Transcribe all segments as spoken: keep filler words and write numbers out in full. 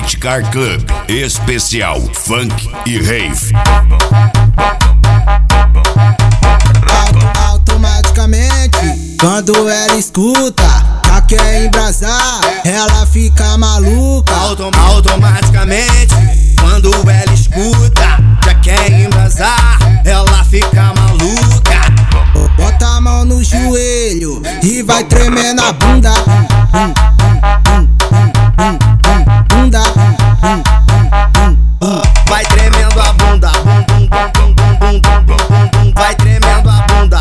Beat Car Club, especial funk e rave. Automaticamente, quando ela escuta, já quer embrasar, ela fica maluca. Autom automaticamente, quando ela escuta, já quer embrasar, ela fica maluca. Bota a mão no joelho e vai tremendo a bunda. Bunda. Vai tremendo a bunda. Vai tremendo a bunda.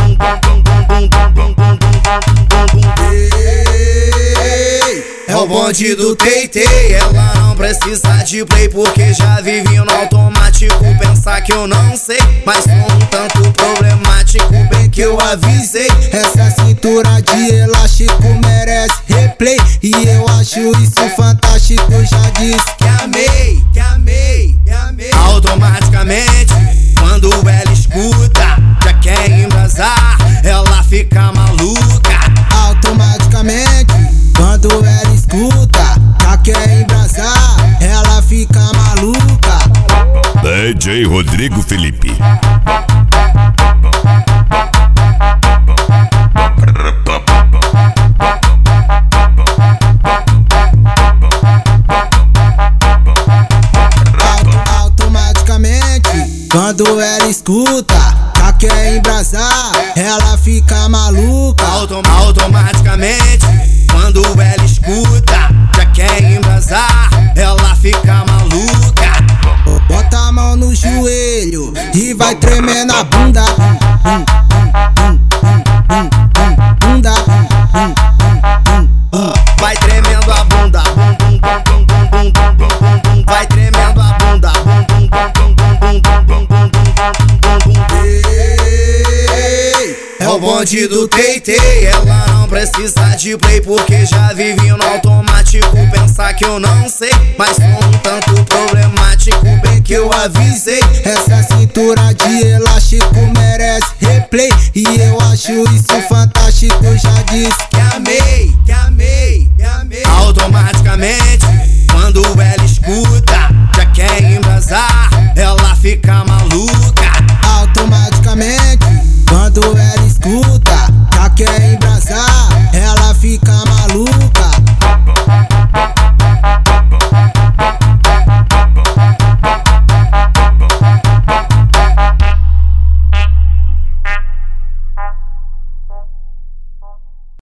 É o bonde do Teitei. Ela não precisa de play porque já vive no automático. Pensar que eu não sei, mas sou um tanto problemático. Bem que eu avisei. Essa cintura de elástico merece replay. E eu acho isso fantástico. Já disse que amei, que amei, que amei. Automaticamente, quando ela escuta, já quer embrasar, ela fica maluca. Automaticamente, quando ela escuta, já quer embrasar, ela fica maluca. D J Rodrigo Felipe. Automaticamente, quando ela escuta, já quer embrasar, ela fica maluca. Autom automaticamente, quando ela escuta, já quer embrasar, ela fica maluca. Bota a mão no joelho e vai tremendo a bunda. Bunda. Vai tremendo a bunda. Vai tremendo a bunda. É o bonde do Teitei. Ela não precisa de play porque já vive no automático. Pensar que eu não sei, mas sou um tanto problemático. Bem que eu avisei. Essa cintura de elástico merece replay. E eu acho isso fantástico. Já disse que amei, que amei, que amei. Automaticamente, quando ela escuta, já quer embrasar, ela fica maluca.